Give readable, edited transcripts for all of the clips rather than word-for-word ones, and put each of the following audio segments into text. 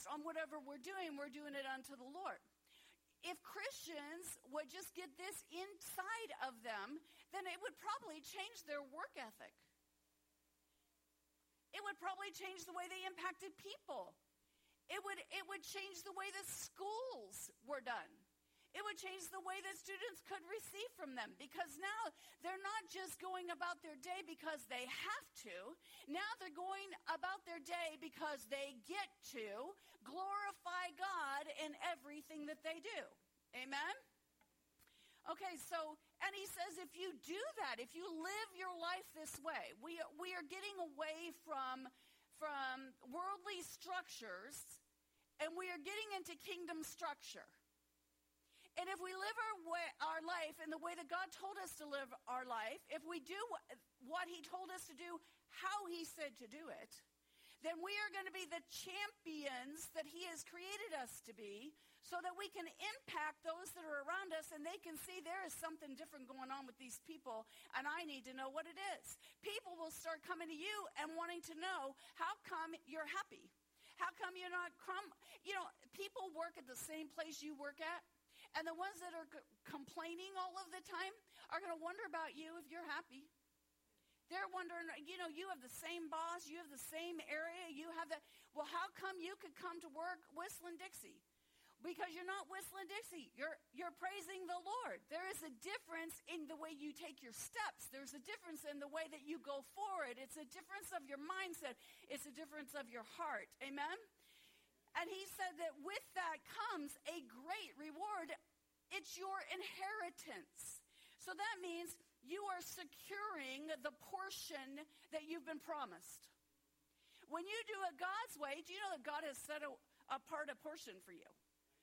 on whatever we're doing it unto the Lord. If Christians would just get this inside of them, then it would probably change their work ethic. It would probably change the way they impacted people. It would change the way the schools were done. It would change the way that students could receive from them, because now they're not just going about their day because they have to. Now they're going about their day because they get to glorify God in everything that they do. Amen? Okay, so, and he says if you do that, if you live your life this way, we are getting away from worldly structures, and we are getting into kingdom structure. And if we live our life in the way that God told us to live our life, if we do what he told us to do, how he said to do it, then we are going to be the champions that he has created us to be, so that we can impact those that are around us, and they can see there is something different going on with these people, and I need to know what it is. People will start coming to you and wanting to know, how come you're happy? How come you're not people work at the same place you work at. And the ones that are complaining all of the time are going to wonder about you if you're happy. They're wondering, you have the same boss, you have the same area, you have that. Well, how come you could come to work whistling Dixie? Because you're not whistling Dixie. You're praising the Lord. There is a difference in the way you take your steps. There's a difference in the way that you go forward. It's a difference of your mindset. It's a difference of your heart. Amen? And he said that with that comes a great reward. It's your inheritance. So that means you are securing the portion that you've been promised. When you do it God's way, do you know that God has set apart a portion for you?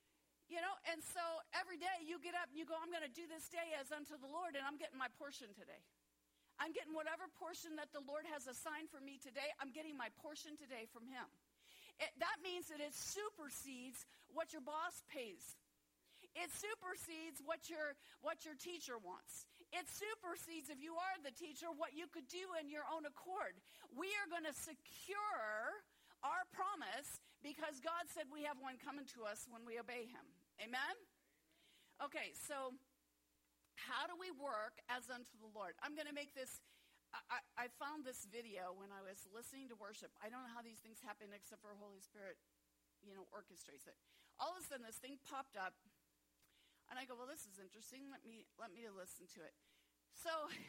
And so every day you get up and you go, I'm going to do this day as unto the Lord, and I'm getting my portion today. I'm getting whatever portion that the Lord has assigned for me today. I'm getting my portion today from him. That means that it supersedes what your boss pays. It supersedes what your teacher wants. It supersedes, if you are the teacher, what you could do in your own accord. We are going to secure our promise because God said we have one coming to us when we obey him. Amen? Okay, so how do we work as unto the Lord? I'm going to make this... I found this video when I was listening to worship. I don't know how these things happen except for Holy Spirit, orchestrates it. All of a sudden, this thing popped up, and I go, well, this is interesting. Let me listen to it. So,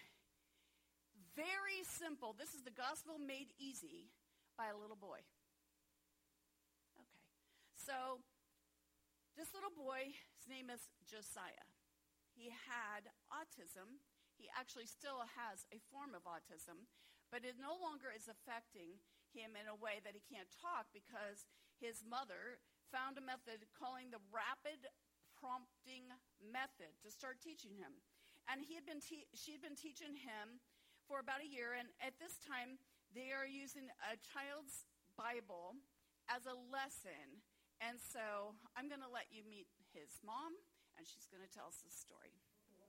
very simple. This is the gospel made easy by a little boy. Okay. So, this little boy, his name is Josiah. He had autism. He actually still has a form of autism, but it no longer is affecting him in a way that he can't talk because his mother found a method calling the rapid prompting method to start teaching him. And she had been teaching him for about a year, and at this time they are using a child's Bible as a lesson. And so I'm going to let you meet his mom, and she's going to tell us the story.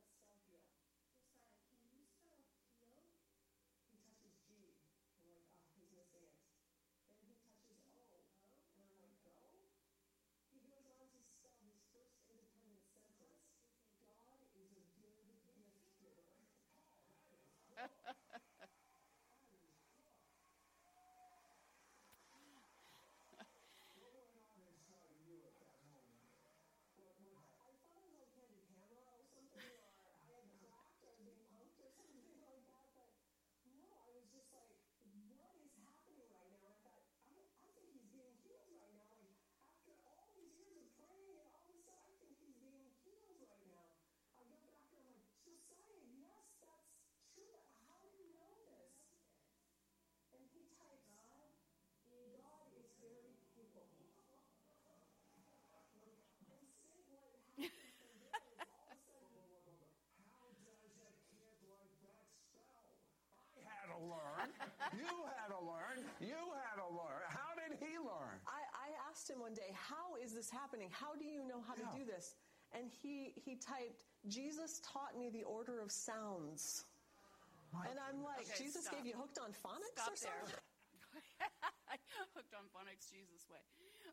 You had to learn. How did he learn? I asked him one day, how is this happening? How do you know how to do this? And he typed, Jesus taught me the order of sounds. And I'm like, okay, Jesus gave you hooked on phonics or something? Hooked on phonics, Jesus way.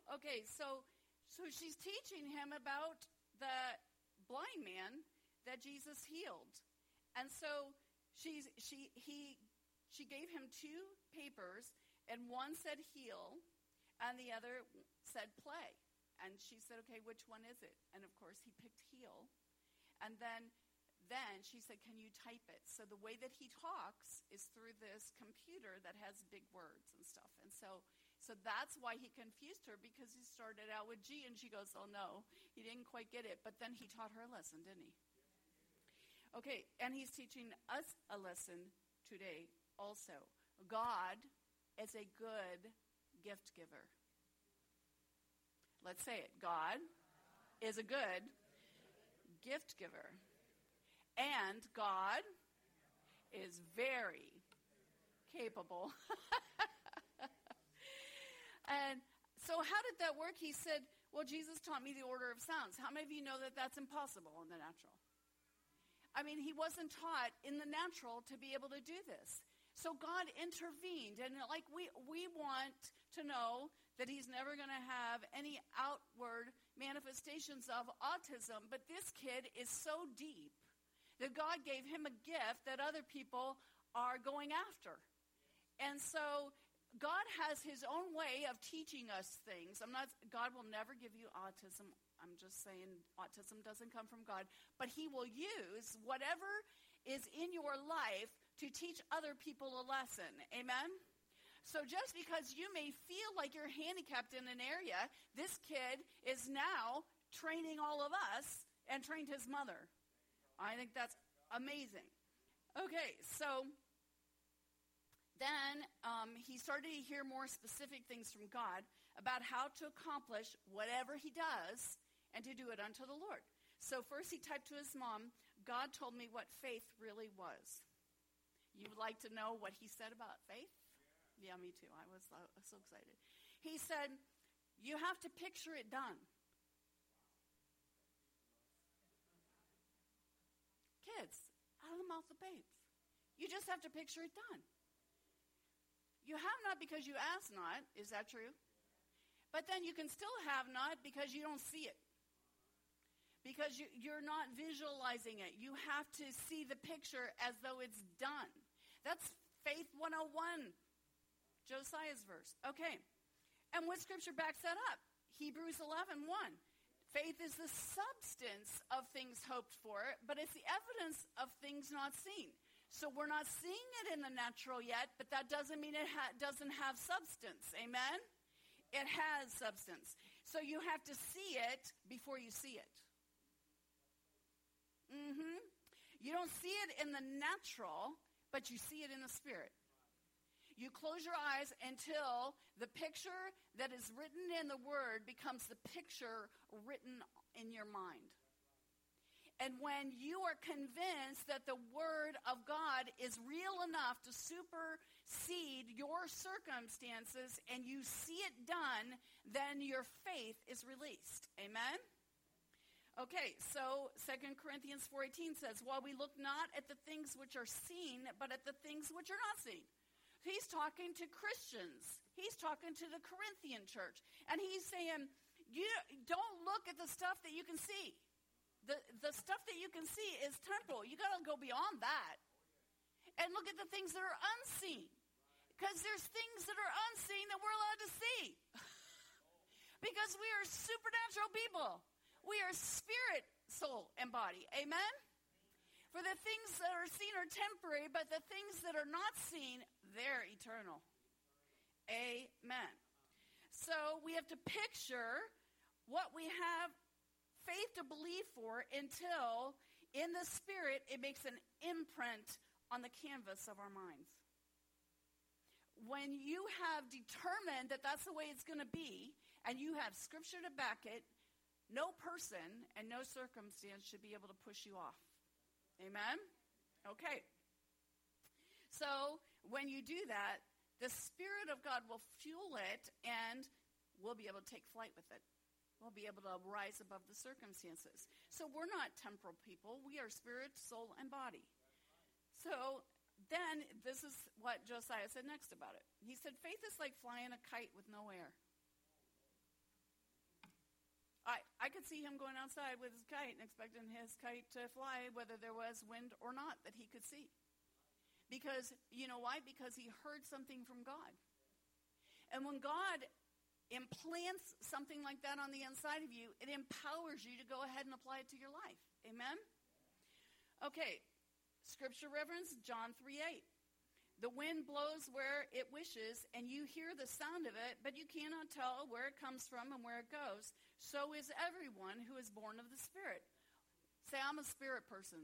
Okay, so she's teaching him about the blind man that Jesus healed. And so she gave him 2 papers, and one said heal, and the other said play. And she said, okay, which one is it? And of course he picked heal. And then she said, can you type it? So the way that he talks is through this computer that has big words and stuff. And so that's why he confused her, because he started out with G, and she goes, oh no, he didn't quite get it. But then he taught her a lesson, didn't he? Okay, and he's teaching us a lesson today also. God is a good gift giver. Let's say it. God is a good gift giver. And God is very capable. And so how did that work? He said, well, Jesus taught me the order of sounds. How many of you know that that's impossible in the natural? I mean, he wasn't taught in the natural to be able to do this. So God intervened. And like we want to know that he's never going to have any outward manifestations of autism. But this kid is so deep that God gave him a gift that other people are going after. And so God has his own way of teaching us things. God will never give you autism. I'm just saying autism doesn't come from God. But he will use whatever is in your life to teach other people a lesson. Amen? So just because you may feel like you're handicapped in an area, this kid is now training all of us and trained his mother. I think that's amazing. Okay, so then he started to hear more specific things from God about how to accomplish whatever he does and to do it unto the Lord. So first he typed to his mom, God told me what faith really was. You would like to know what he said about faith? Yeah, me too. I was so excited. He said, you have to picture it done. Kids, out of the mouth of babes. You just have to picture it done. You have not because you ask not. Is that true? But then you can still have not because you don't see it. Because you're not visualizing it. You have to see the picture as though it's done. That's faith 101. Josiah's verse. Okay. And what scripture backs that up? Hebrews 11:1. Faith is the substance of things hoped for, but it's the evidence of things not seen. So we're not seeing it in the natural yet, but that doesn't mean it doesn't have substance. Amen? It has substance. So you have to see it before you see it. You don't see it in the natural, but you see it in the spirit. You close your eyes until the picture that is written in the word becomes the picture written in your mind. And when you are convinced that the word of God is real enough to supersede your circumstances and you see it done, then your faith is released. Amen? Okay, so 2 Corinthians 4:18 says, while we look not at the things which are seen, but at the things which are not seen. He's talking to Christians. He's talking to the Corinthian church. And he's saying, you don't look at the stuff that you can see. The stuff that you can see is temporal. You got to go beyond that. And look at the things that are unseen. Because there's things that are unseen that we're allowed to see. Because we are supernatural people. We are spirit, soul, and body. Amen? For the things that are seen are temporary, but the things that are not seen, they're eternal. Amen. So we have to picture what we have faith to believe for until in the spirit it makes an imprint on the canvas of our minds. When you have determined that that's the way it's going to be, and you have scripture to back it, no person and no circumstance should be able to push you off. Amen? Okay. So when you do that, the Spirit of God will fuel it, and we'll be able to take flight with it. We'll be able to rise above the circumstances. So we're not temporal people. We are spirit, soul, and body. So then this is what Josiah said next about it. He said, faith is like flying a kite with no air. I could see him going outside with his kite and expecting his kite to fly, whether there was wind or not, that he could see. Because, you know why? Because he heard something from God. And when God implants something like that on the inside of you, it empowers you to go ahead and apply it to your life. Amen? Okay, scripture reference, John 3:8. The wind blows where it wishes, and you hear the sound of it, but you cannot tell where it comes from and where it goes. So is everyone who is born of the Spirit. Say, I'm a spirit person.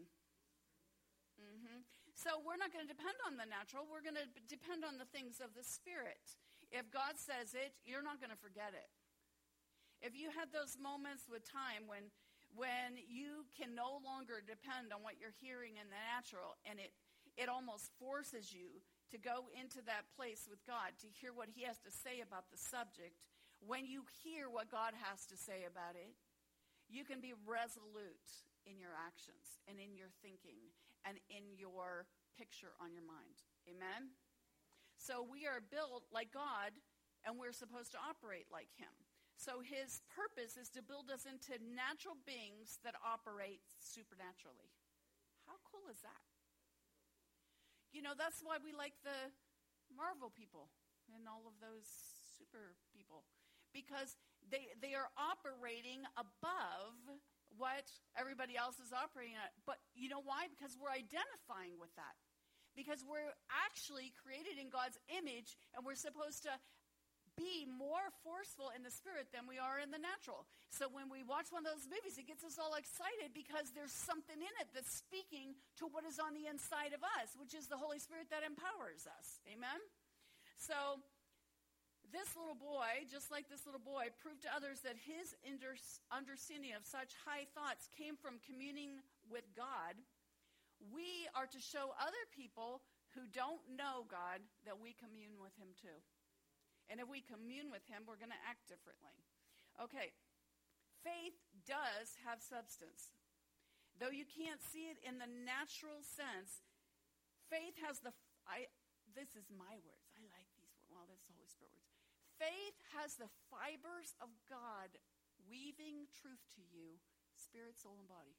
So we're not going to depend on the natural. We're going to depend on the things of the Spirit. If God says it, you're not going to forget it. If you had those moments with time when you can no longer depend on what you're hearing in the natural, and it almost forces you to go into that place with God, to hear what he has to say about the subject. When you hear what God has to say about it, you can be resolute in your actions and in your thinking and in your picture on your mind. Amen? So we are built like God, and we're supposed to operate like him. So his purpose is to build us into natural beings that operate supernaturally. How cool is that? You know, that's why we like the Marvel people and all of those super people. Because they are operating above what everybody else is operating at. But you know why? Because we're identifying with that. Because we're actually created in God's image, and we're supposed to be more forceful in the spirit than we are in the natural. So when we watch one of those movies, it gets us all excited because there's something in it that's speaking to what is on the inside of us, which is the Holy Spirit that empowers us. Amen? So this little boy, just like this little boy, proved to others that his understanding of such high thoughts came from communing with God. We are to show other people who don't know God that we commune with him too. And if we commune with him, we're going to act differently. Okay, faith does have substance. Though you can't see it in the natural sense, faith has this is my words. I like these words. Well, that's the Holy Spirit words. Faith has the fibers of God weaving truth to you, spirit, soul, and body.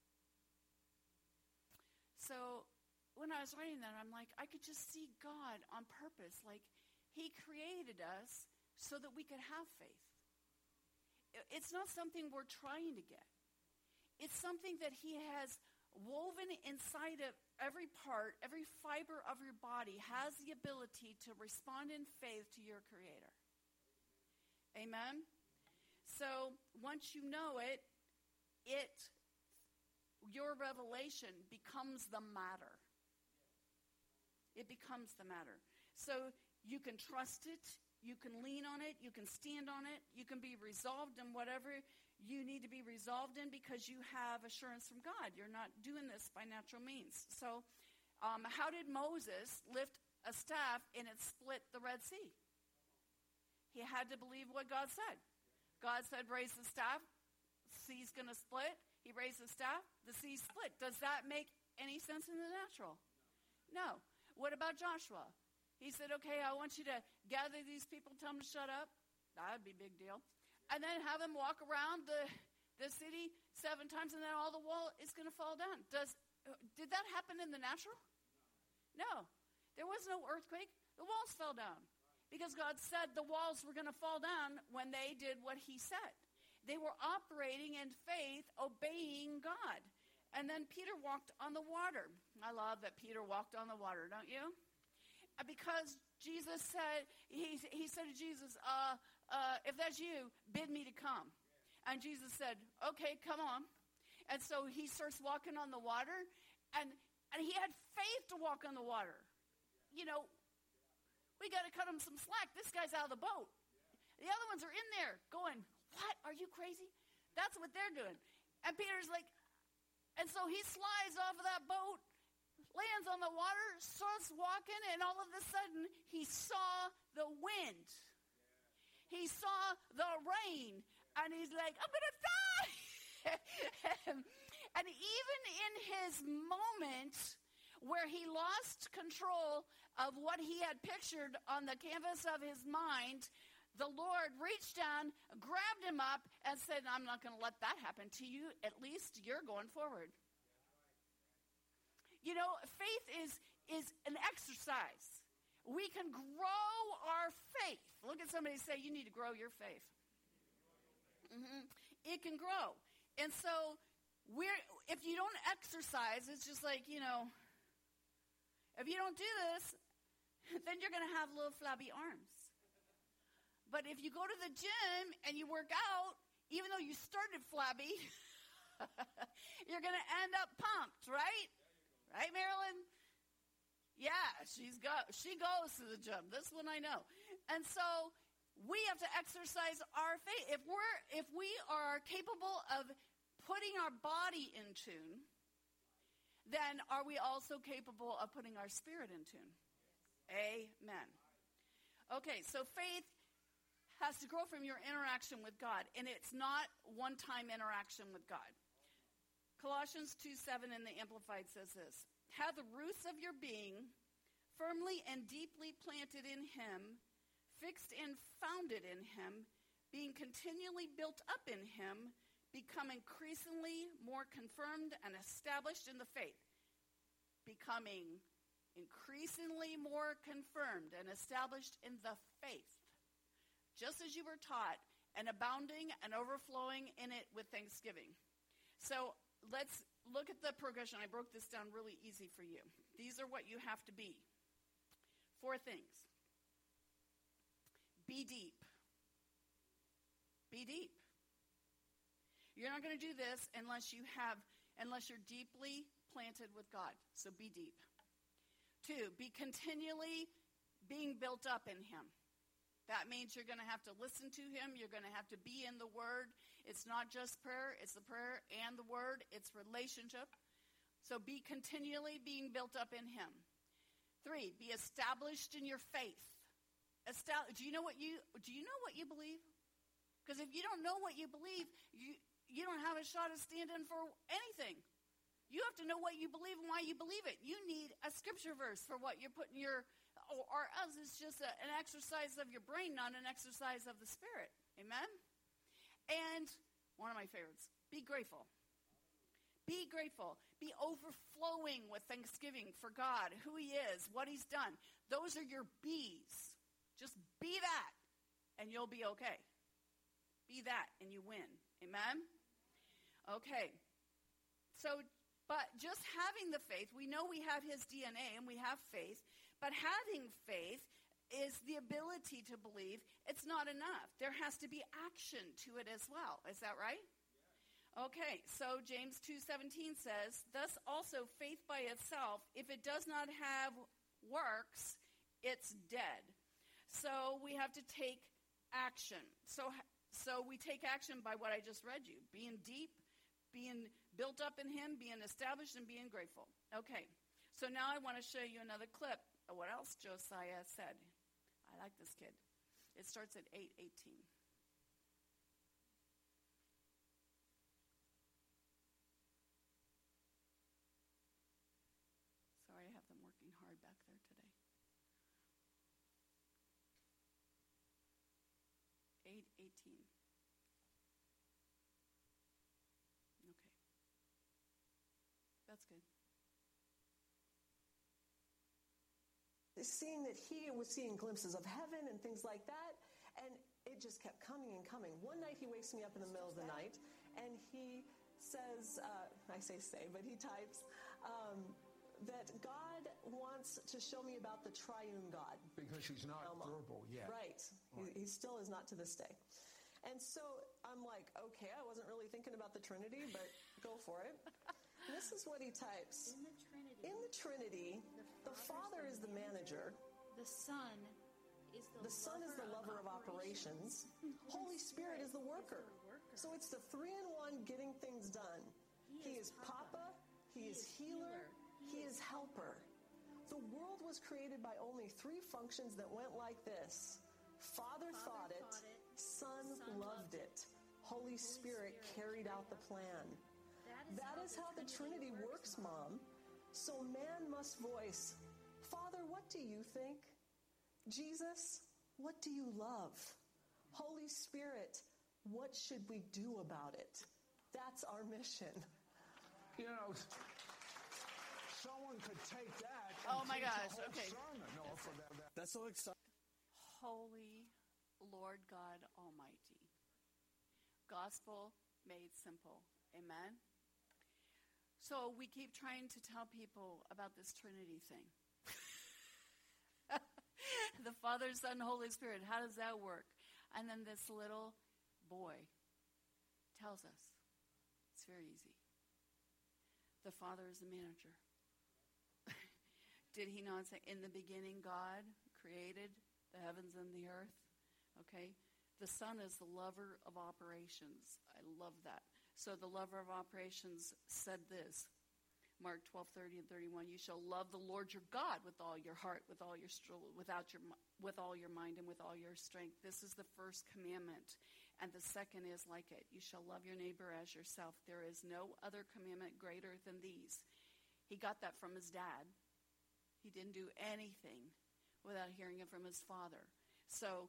So when I was writing that, I'm like, I could just see God on purpose, like, he created us so that we could have faith. It's not something we're trying to get. It's something that he has woven inside of every part, every fiber of your body has the ability to respond in faith to your Creator. Amen? So once you know it, your revelation becomes the matter. It becomes the matter. So you can trust it, you can lean on it, you can stand on it, you can be resolved in whatever you need to be resolved in because you have assurance from God. You're not doing this by natural means. So how did Moses lift a staff and it split the Red Sea? He had to believe what God said. God said, raise the staff, sea's going to split. He raised the staff, the sea split. Does that make any sense in the natural? No. What about Joshua? He said, okay, I want you to gather these people, tell them to shut up. That would be a big deal. And then have them walk around the city 7 times, and then all the wall is going to fall down. Did that happen in the natural? No. There was no earthquake. The walls fell down because God said the walls were going to fall down when they did what he said. They were operating in faith, obeying God. And then Peter walked on the water. I love that Peter walked on the water, don't you? Because Jesus said, he said to Jesus, if that's you, bid me to come. And Jesus said, okay, come on. And so he starts walking on the water, and he had faith to walk on the water. You know, we got to cut him some slack. This guy's out of the boat. The other ones are in there going, what? Are you crazy? That's what they're doing. And Peter's like, and so he slides off of that boat, lands on the water, starts walking, and all of a sudden, he saw the wind. He saw the rain, and he's like, I'm going to die. And even in his moment where he lost control of what he had pictured on the canvas of his mind, the Lord reached down, grabbed him up, and said, I'm not going to let that happen to you. At least you're going forward. You know, faith is an exercise. We can grow our faith. Look at somebody and say, you need to grow your faith. It can grow. And so if you don't exercise, it's just like, you know, if you don't do this, then you're going to have little flabby arms. But if you go to the gym and you work out, even though you started flabby, you're going to end up pumped, right? Right, Marilyn? Yeah, she goes to the gym. This one I know. And so we have to exercise our faith. If we are capable of putting our body in tune, then are we also capable of putting our spirit in tune? Amen. Okay, so faith has to grow from your interaction with God, and it's not one-time interaction with God. Colossians 2:7 in the Amplified says this, have the roots of your being firmly and deeply planted in him, fixed and founded in him, being continually built up in him, become increasingly more confirmed and established in the faith. Becoming increasingly more confirmed and established in the faith, just as you were taught, and abounding and overflowing in it with thanksgiving. So let's look at the progression. I broke this down really easy for you. These are what you have to be. 4 things. Be deep. Be deep. You're not going to do this unless you're deeply planted with God. So be deep. 2, be continually being built up in him. That means you're going to have to listen to him. You're going to have to be in the word. It's not just prayer. It's the prayer and the word. It's relationship. So be continually being built up in him. 3, be established in your faith. Do you know what you believe? Because if you don't know what you believe, you don't have a shot at standing for anything. You have to know what you believe and why you believe it. You need a scripture verse for what you're putting or else it's just an exercise of your brain, not an exercise of the Spirit. Amen? And one of my favorites, be grateful. Be grateful. Be overflowing with thanksgiving for God, who he is, what he's done. Those are your B's. Just be that, and you'll be okay. Be that, and you win. Amen? Okay. So, but just having the faith, we know we have his DNA, and we have faith. But having faith is the ability to believe. It's not enough. There has to be action to it as well. Is that right? Yeah. Okay, so James 2:17 says, thus also faith by itself, if it does not have works, it's dead. So we have to take action. So we take action by what I just read you. Being deep, being built up in him, being established, and being grateful. Okay, so now I want to show you another clip. What else Josiah said. I like this kid. It starts at 8:18. Sorry, I have them working hard back there today. 8:18. Okay. That's good. Seeing that he was seeing glimpses of heaven and things like that, and it just kept coming and coming. One night he wakes me up in the middle of the night, and he says, but he types, that God wants to show me about the triune God. Because he's not verbal yet. Right. He still is not to this day. And so I'm like, okay, I wasn't really thinking about the Trinity, but go for it. And this is what he types. In the Trinity, the Father is the manager. The Son is the lover of operations. Holy Spirit is the worker. So it's the 3-in-1 getting things done. He is Papa, he is healer, he is helper. The world was created by only 3 functions that went like this. Father thought it, Son loved it, Holy Spirit carried out the plan. That is how the Trinity works, Mom. So man must voice, Father, what do you think? Jesus, what do you love? Holy Spirit, what should we do about it? That's our mission. You know, someone could take that and Oh my teach gosh, a whole okay. sermon off of that. That's so exciting. Holy Lord God Almighty. Gospel made simple. Amen? So we keep trying to tell people about this Trinity thing. The Father, Son, Holy Spirit. How does that work? And then this little boy tells us it's very easy. The Father is the manager. Did he not say, in the beginning God created the heavens and the earth? Okay. The Son is the lover of operations. I love that. So the lover of operations said this, Mark 12:30 and 31, you shall love the Lord your God with all your heart, with all your with all your mind, and with all your strength. This is the first commandment. And the second is like it. You shall love your neighbor as yourself. There is no other commandment greater than these. He got that from his dad. He didn't do anything without hearing it from his father. So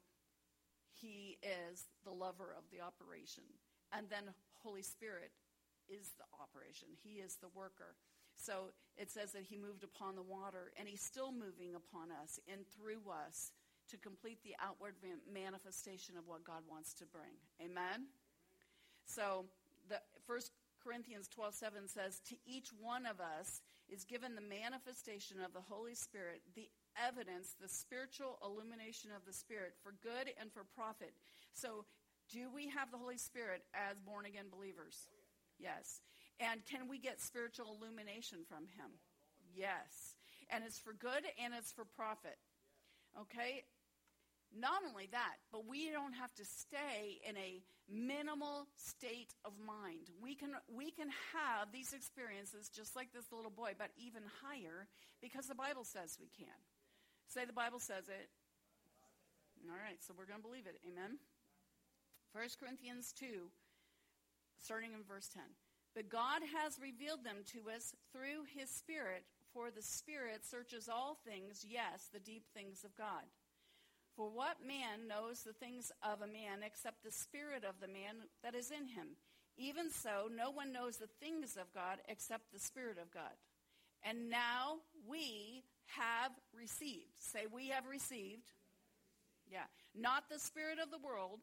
he is the lover of the operation. And then Holy Spirit is the operation. He is the worker. So it says that he moved upon the water, and he's still moving upon us and through us to complete the outward manifestation of what God wants to bring. Amen? So the 1 Corinthians 12:7 says, to each one of us is given the manifestation of the Holy Spirit, the evidence, the spiritual illumination of the Spirit for good and for profit. So do we have the Holy Spirit as born-again believers? Yes. And can we get spiritual illumination from him? Yes. And it's for good and it's for profit. Okay? Not only that, but we don't have to stay in a minimal state of mind. We can have these experiences just like this little boy, but even higher, because the Bible says we can. Say the Bible says it. All right, so we're going to believe it. Amen? 1 Corinthians 2, starting in verse 10. But God has revealed them to us through his Spirit, for the Spirit searches all things, yes, the deep things of God. For what man knows the things of a man except the spirit of the man that is in him? Even so, no one knows the things of God except the Spirit of God. And now we have received. Say, we have received. Yeah. Not the spirit of the world,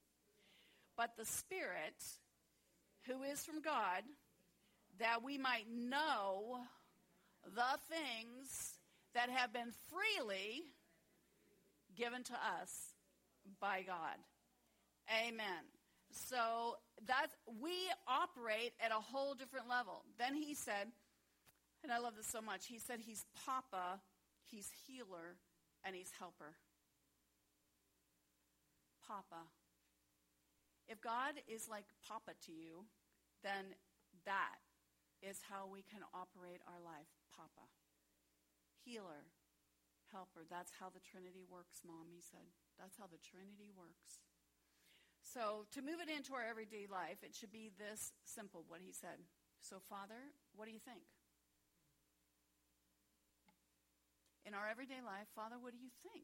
but the Spirit who is from God, that we might know the things that have been freely given to us by God. Amen. So we operate at a whole different level. Then he said, and I love this so much, he said he's Papa, he's healer, and he's helper. Papa. If God is like Papa to you, then that is how we can operate our life. Papa. Healer. Helper. That's how the Trinity works, Mom, he said. That's how the Trinity works. So to move it into our everyday life, it should be this simple, what he said. So, Father, what do you think? In our everyday life, Father, what do you think?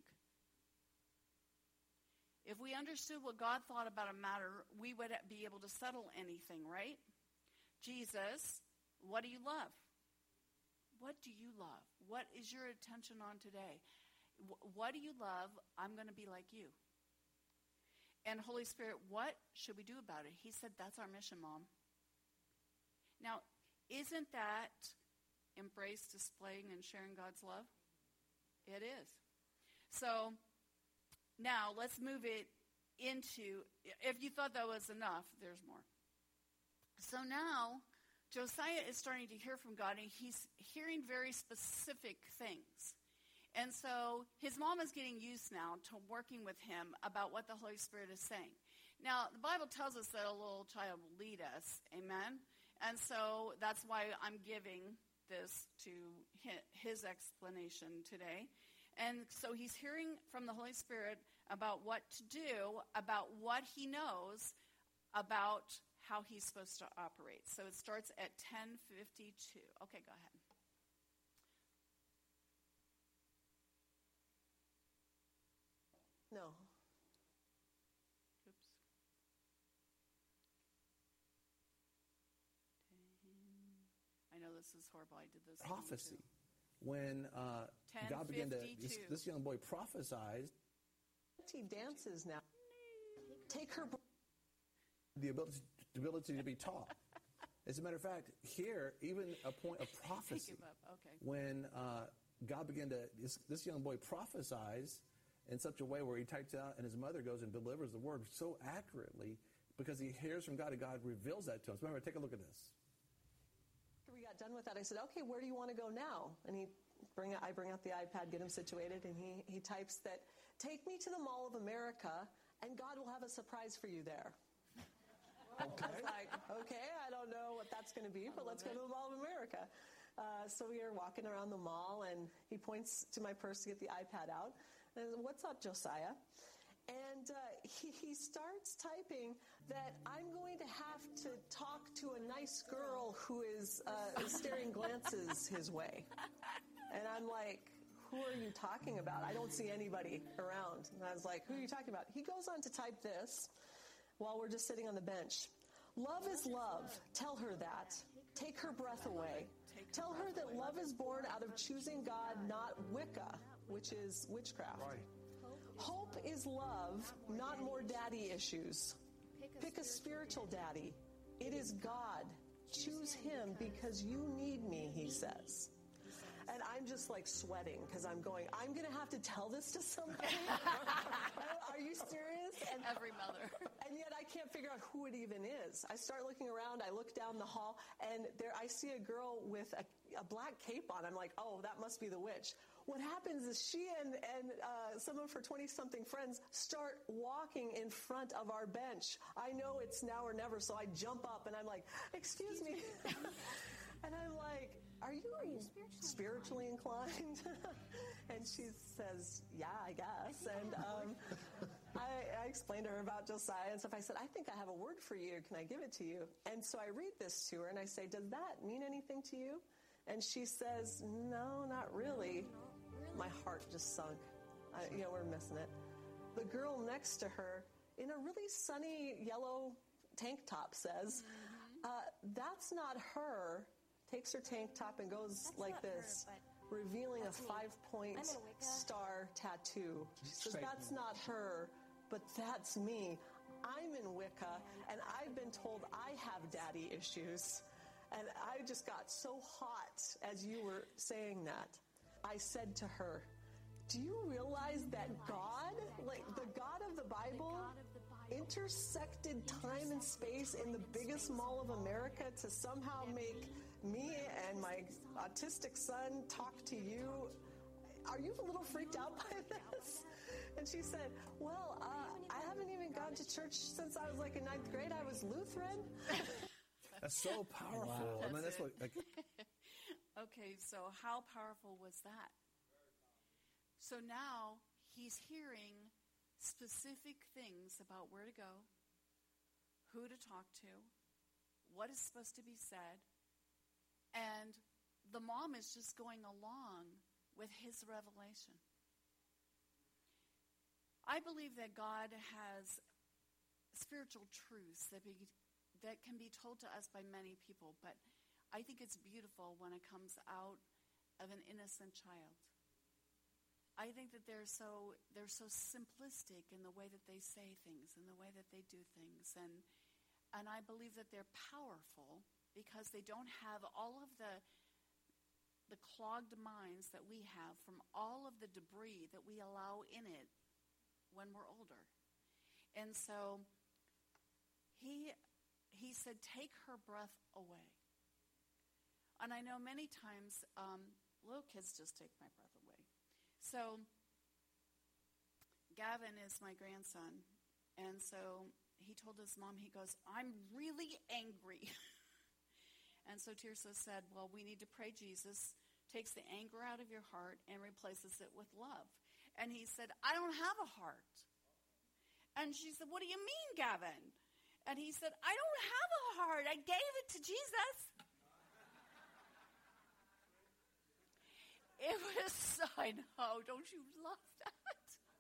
If we understood what God thought about a matter, we would be able to settle anything, right? Jesus, what do you love? What do you love? What is your attention on today? What do you love? I'm going to be like you. And Holy Spirit, what should we do about it? He said, that's our mission, Mom. Now, isn't that embrace, displaying, and sharing God's love? It is. So now let's move it into, if you thought that was enough, there's more. So now Josiah is starting to hear from God, and he's hearing very specific things. And so his mom is getting used now to working with him about what the Holy Spirit is saying. Now, the Bible tells us that a little child will lead us. Amen? And so that's why I'm giving this to his explanation today. And so he's hearing from the Holy Spirit about what to do, about what he knows, about how he's supposed to operate. So it starts at 10:52. Okay, go ahead. No. this is horrible. I did this prophecy. When God began to, this young boy prophesied. He dances now. Take her. The ability to be taught. As a matter of fact, here, even a point of prophecy. Okay. When God began to, this young boy prophesies in such a way where he types out and his mother goes and delivers the word so accurately because he hears from God and God reveals that to him. So remember, take a look at this. After we got done with that, I said, okay, where do you want to go now? And I bring out the iPad, get him situated, and he types that, take me to the Mall of America and God will have a surprise for you there. Okay. I was like, okay, I don't know what that's going to be, but let's go to the Mall of America. So we are walking around the mall, and he points to my purse to get the iPad out. And I said, what's up, Josiah? And he starts typing that I'm going to have to talk to a nice girl who is staring glances his way. And I'm like, who are you talking about? I don't see anybody around. And I was like, who are you talking about? He goes on to type this while we're just sitting on the bench. Love is love. Tell her that. Take her breath away. Tell her that love is born out of choosing God, not Wicca, which is witchcraft. Right. Hope is love, not more daddy issues. Pick a spiritual daddy. It is God. Choose him because you need me, he says. And I'm just like sweating because I'm going to have to tell this to somebody. Are you serious? And Every mother. And yet I can't figure out who it even is. I start looking around. I look down the hall, and there I see a girl with a black cape on. I'm like, oh, that must be the witch. What happens is she and some of her 20-something friends start walking in front of our bench. I know it's now or never, so I jump up, and I'm like, excuse me. And I'm like, are you spiritually inclined? And she says, yeah, I guess. And I explained to her about Josiah and stuff. I said, I think I have a word for you. Can I give it to you? And so I read this to her, and I say, does that mean anything to you? And she says, no, not really. My heart just sunk. We're missing it. The girl next to her, in a really sunny yellow tank top, says, that's not her. Takes her tank top and goes like this, revealing a 5-point star tattoo. She says, that's not her, but that's me. I'm in Wicca, and I've been told I have daddy issues. And I just got so hot as you were saying that. I said to her, do you realize that God, like the God of the Bible, intersected time and space in the biggest mall of America to somehow make me and my autistic son talk to you? Are you a little freaked out by this? And she said, well, I haven't even gone to church since I was like in 9th grade. I was Lutheran. That's so powerful. Wow. I mean, that's what. Okay, so how powerful was that? So now he's hearing specific things about where to go, who to talk to, what is supposed to be said, and the mom is just going along with his revelation. I believe that God has spiritual truths that can be told to us by many people, but I think it's beautiful when it comes out of an innocent child. I think that they're so simplistic in the way that they say things and the way that they do things, and I believe that they're powerful because they don't have all of the clogged minds that we have from all of the debris that we allow in it when we're older. And so he said, take her breath away. And I know many times little kids just take my breath away. So Gavin is my grandson, and so he told his mom, he goes, I'm really angry. And so Tirsa said, well, we need to pray Jesus takes the anger out of your heart and replaces it with love. And he said, I don't have a heart. And she said, what do you mean, Gavin? And he said, I don't have a heart. I gave it to Jesus. It was, I know, don't you love that?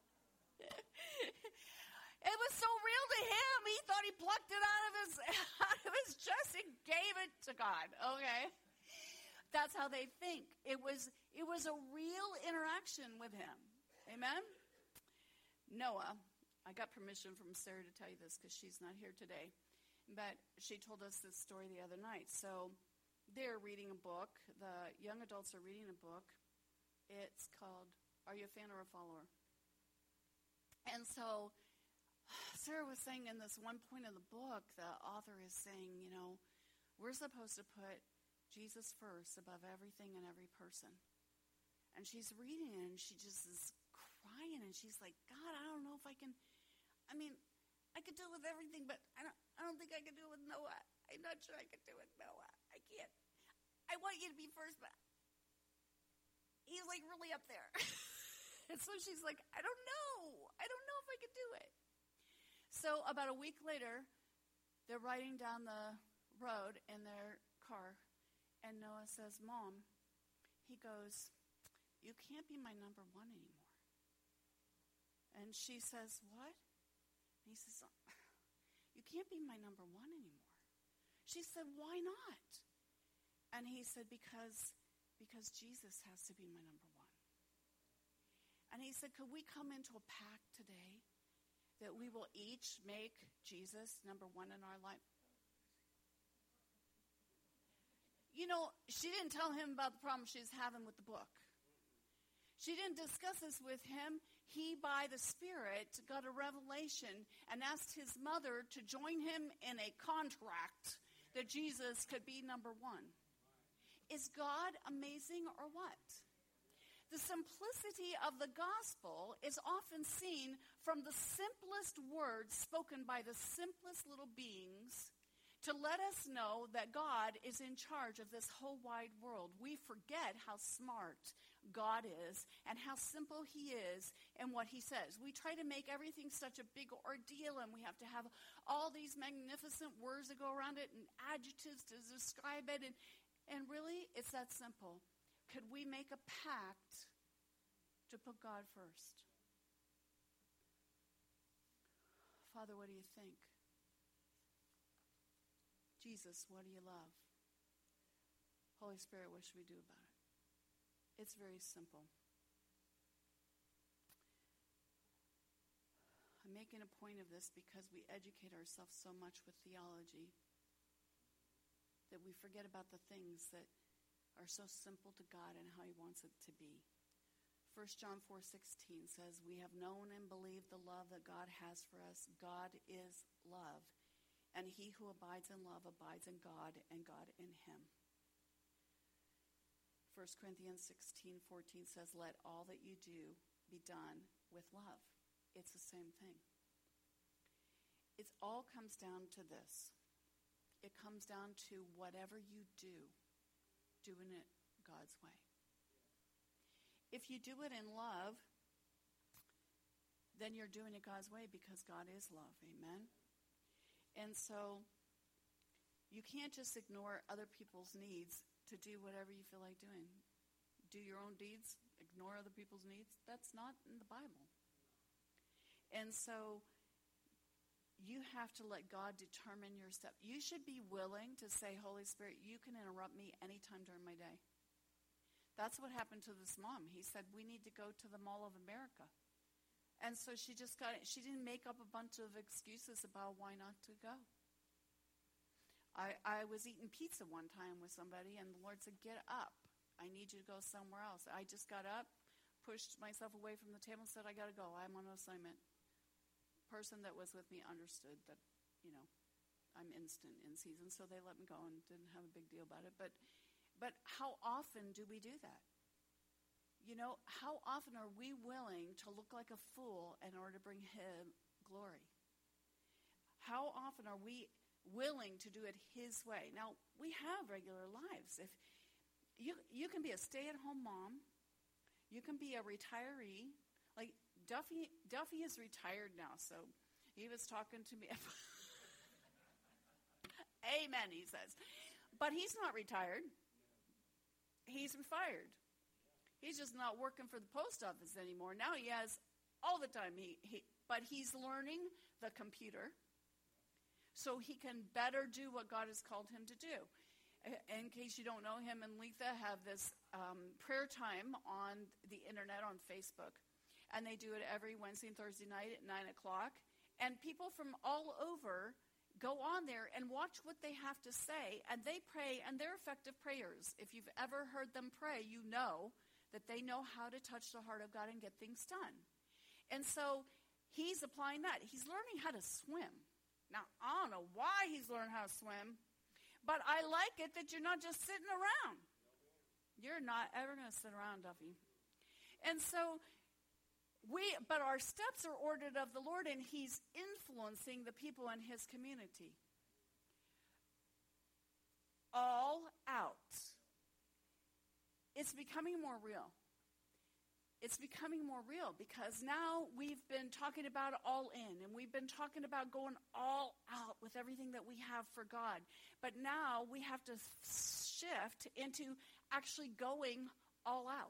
It was so real to him. He thought he plucked it out of his chest and gave it to God, okay? That's how they think. It was a real interaction with him. Amen? Noah, I got permission from Sarah to tell you this because she's not here today. But she told us this story the other night. So they're reading a book. The young adults are reading a book. It's called Are You a Fan or a Follower? And so Sarah was saying in this one point of the book, the author is saying, we're supposed to put Jesus first above everything and every person. And she's reading it, and she just is crying, and she's like, God, I don't know if I can, I could do it with everything, but I don't think I could do it with Noah. I'm not sure I could do it with Noah. I can't. I want you to be first, but he's like really up there. And so she's like, I don't know if I could do it. So about a week later, they're riding down the road in their car, and Noah says, Mom, he goes, you can't be my number one anymore. And she says, what? And he says, you can't be my number one anymore. She said, why not? And he said, because Jesus has to be my number one. And he said, could we come into a pact today that we will each make Jesus number one in our life? She didn't tell him about the problem she's having with the book. She didn't discuss this with him. He, by the Spirit, got a revelation and asked his mother to join him in a contract that Jesus could be number one. Is God amazing or what? The simplicity of the gospel is often seen from the simplest words spoken by the simplest little beings to let us know that God is in charge of this whole wide world. We forget how smart God is and how simple he is and what he says. We try to make everything such a big ordeal, and we have to have all these magnificent words that go around it and adjectives to describe it. And really, it's that simple. Could we make a pact to put God first? Father, what do you think? Jesus, what do you love? Holy Spirit, what should we do about it? It's very simple. I'm making a point of this because we educate ourselves so much with theology that we forget about the things that are so simple to God and how he wants it to be. 1 John 4:16 says, we have known and believed the love that God has for us. God is love. And he who abides in love abides in God, and God in him. 1 Corinthians 16:14 says, let all that you do be done with love. It's the same thing. It all comes down to this. It comes down to whatever you do, doing it God's way. If you do it in love, then you're doing it God's way because God is love. Amen? And so you can't just ignore other people's needs to do whatever you feel like doing. Do your own deeds, ignore other people's needs. That's not in the Bible. And so you have to let God determine your step. You should be willing to say, Holy Spirit, you can interrupt me anytime during my day. That's what happened to this mom. He said, we need to go to the Mall of America. And so she didn't make up a bunch of excuses about why not to go. I was eating pizza one time with somebody, and the Lord said, get up. I need you to go somewhere else. I just got up, pushed myself away from the table, and said, I got to go. I'm on an assignment. The person that was with me understood that, I'm instant in season, so they let me go and didn't have a big deal about it. But how often do we do that? How often are we willing to look like a fool in order to bring him glory? How often are we willing to do it his way? Now, we have regular lives. If you can be a stay-at-home mom, you can be a retiree. Like Duffy is retired now, so he was talking to me. Amen, he says. But he's not retired. He's fired. He's just not working for the post office anymore. Now he has all the time. But he's learning the computer so he can better do what God has called him to do. in case you don't know, him and Letha have this prayer time on the internet, on Facebook. And they do it every Wednesday and Thursday night at 9 o'clock. And people from all over go on there and watch what they have to say. And they pray, and they're effective prayers. If you've ever heard them pray, you know that they know how to touch the heart of God and get things done. And so he's applying that. He's learning how to swim. Now, I don't know why he's learning how to swim, but I like it that you're not just sitting around. You're not ever going to sit around, Duffy. And so but our steps are ordered of the Lord, and he's influencing the people in his community. All out. It's becoming more real. It's becoming more real because now we've been talking about all in, and we've been talking about going all out with everything that we have for God. But now we have to shift into actually going all out.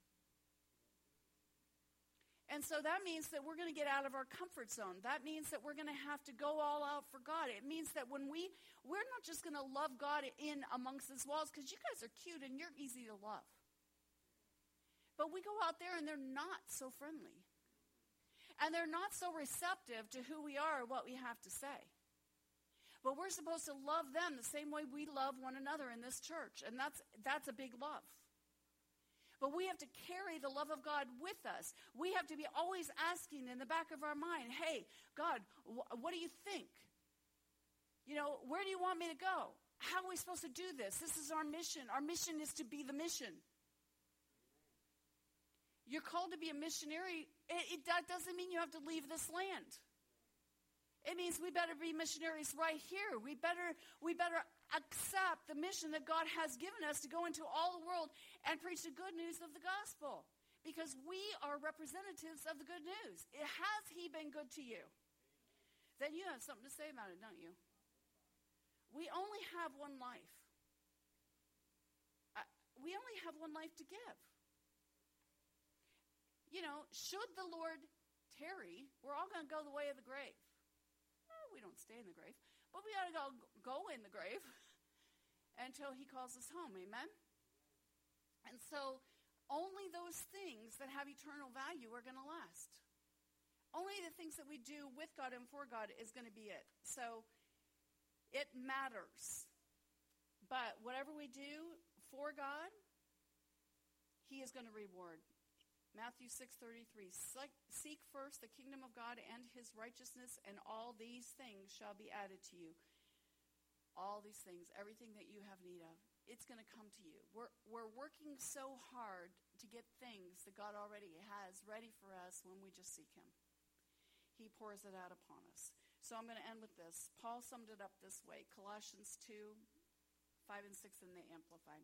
And so that means that we're going to get out of our comfort zone. That means that we're going to have to go all out for God. It means that when we're not just going to love God in amongst his walls, because you guys are cute and you're easy to love. But we go out there and they're not so friendly. And they're not so receptive to who we are or what we have to say. But we're supposed to love them the same way we love one another in this church. And that's a big love. But we have to carry the love of God with us. We have to be always asking in the back of our mind, hey, God, what do you think? You know, where do you want me to go? How are we supposed to do this? This is our mission. Our mission is to be the mission. You're called to be a missionary. That doesn't mean you have to leave this land. It means we better be missionaries right here. We better accept the mission that God has given us to go into all the world and preach the good news of the gospel. Because we are representatives of the good news. Has he been good to you? Then you have something to say about it, don't you? We only have one life. We only have one life to give. You know, should the Lord tarry, we're all going to go the way of the grave. We don't stay in the grave, but we ought to go in the grave until he calls us home. Amen? And so only those things that have eternal value are going to last. Only the things that we do with God and for God is going to be it. So it matters. But whatever we do for God, he is going to reward. Matthew 6:33, seek first the kingdom of God and his righteousness, and all these things shall be added to you. All these things, everything that you have need of, it's going to come to you. We're working so hard to get things that God already has ready for us when we just seek him. He pours it out upon us. So I'm going to end with this. Paul summed it up this way, Colossians 2:5 and 6 in the Amplified.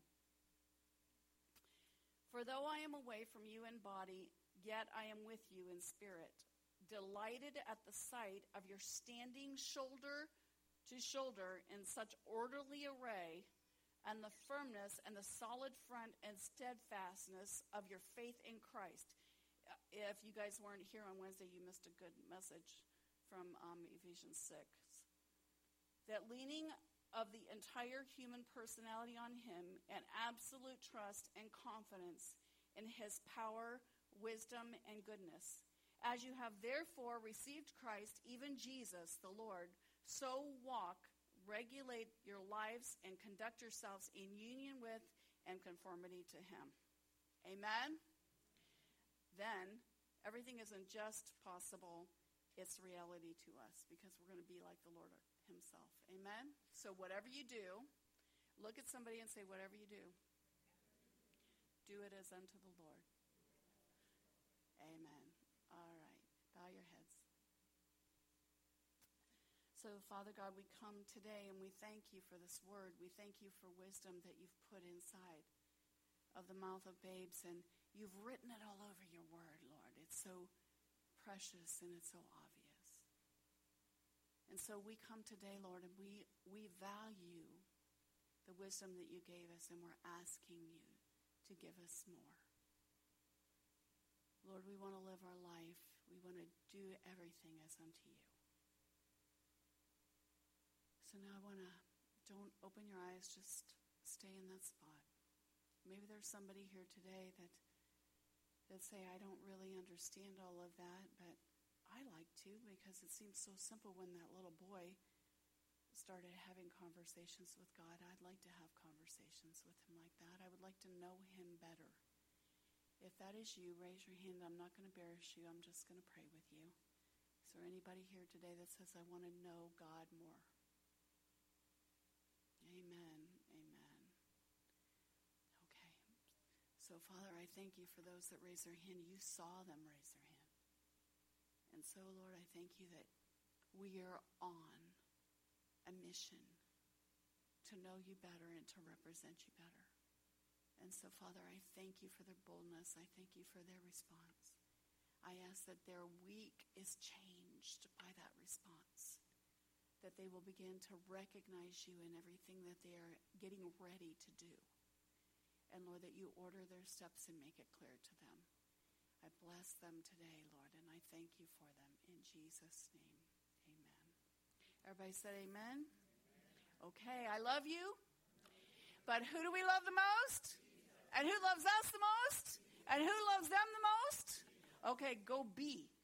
For though I am away from you in body, yet I am with you in spirit, delighted at the sight of your standing shoulder to shoulder in such orderly array, and the firmness and the solid front and steadfastness of your faith in Christ. If you guys weren't here on Wednesday, you missed a good message from Ephesians 6. That leaning of the entire human personality on him and absolute trust and confidence in his power, wisdom, and goodness. As you have therefore received Christ, even Jesus, the Lord, so walk, regulate your lives, and conduct yourselves in union with and conformity to him. Amen? Then everything isn't just possible, it's reality to us because we're going to be like the Lord himself. Amen? So whatever you do, look at somebody and say, whatever you do it as unto the Lord. Amen. All right. Bow your heads. So, Father God, we come today and we thank you for this word. We thank you for wisdom that you've put inside of the mouth of babes, and you've written it all over your word, Lord. It's so precious and it's so obvious. And so we come today, Lord, and we value the wisdom that you gave us, and we're asking you to give us more. Lord, we want to live our life. We want to do everything as unto you. So now don't open your eyes, just stay in that spot. Maybe there's somebody here today that say, I don't really understand all of that, but I like to, because it seems so simple when that little boy started having conversations with God. I'd like to have conversations with him like that. I would like to know him better. If that is you, raise your hand. I'm not going to embarrass you. I'm just going to pray with you. Is there anybody here today that says, I want to know God more? Amen. Amen. Okay. So, Father, I thank you for those that raise their hand. You saw them raise their hand. And so, Lord, I thank you that we are on a mission to know you better and to represent you better. And so, Father, I thank you for their boldness. I thank you for their response. I ask that their week is changed by that response, that they will begin to recognize you in everything that they are getting ready to do. And, Lord, that you order their steps and make it clear to them. I bless them today, Lord, and I thank you for them. In Jesus' name, amen. Everybody said amen? Okay, I love you. But who do we love the most? And who loves us the most? And who loves them the most? Okay, go be